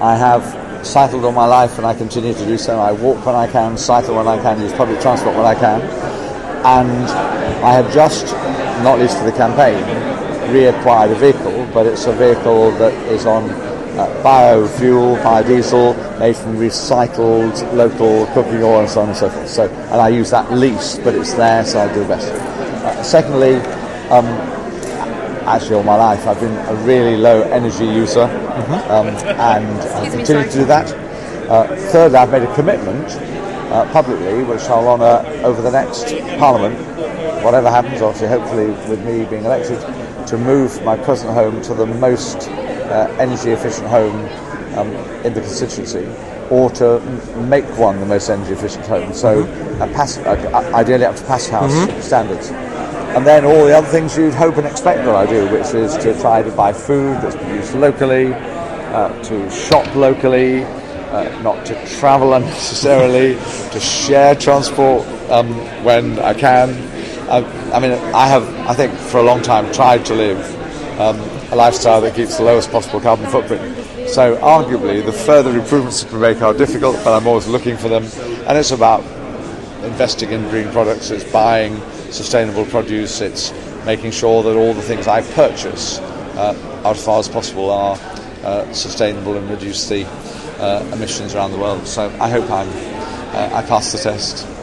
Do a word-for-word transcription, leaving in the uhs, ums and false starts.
I have cycled all my life and I continue to do so. I walk when I can, cycle when I can, use public transport when I can. And I have just, not least for the campaign, reacquired a vehicle, but it's a vehicle that is on uh, biofuel, biodiesel, made from recycled local cooking oil and so on and so forth. So, and I use that least, but it's there, so I do the best. Uh, secondly, um, actually all my life I've been a really low energy user, mm-hmm. um, and I continue to do that. Uh, thirdly, I've made a commitment uh, publicly, which I'll honour over the next Parliament, whatever happens, obviously hopefully with me being elected, to move my present home to the most uh, energy efficient home um, in the constituency, or to m- make one the most energy efficient home, so mm-hmm. a pass- uh, ideally up to Passive House mm-hmm. standards. And then all the other things you'd hope and expect that I do, which is to try to buy food that's produced locally, uh, to shop locally, uh, not to travel unnecessarily, to share transport um, when I can. I, I mean, I have, I think, for a long time tried to live um, a lifestyle that keeps the lowest possible carbon footprint. So arguably, the further improvements we make are difficult, but I'm always looking for them. And it's about investing in green products, it's buying sustainable produce, it's making sure that all the things I purchase, uh, as far as possible, are uh, sustainable and reduce the uh, emissions around the world. So I hope I'm, uh, I pass the test.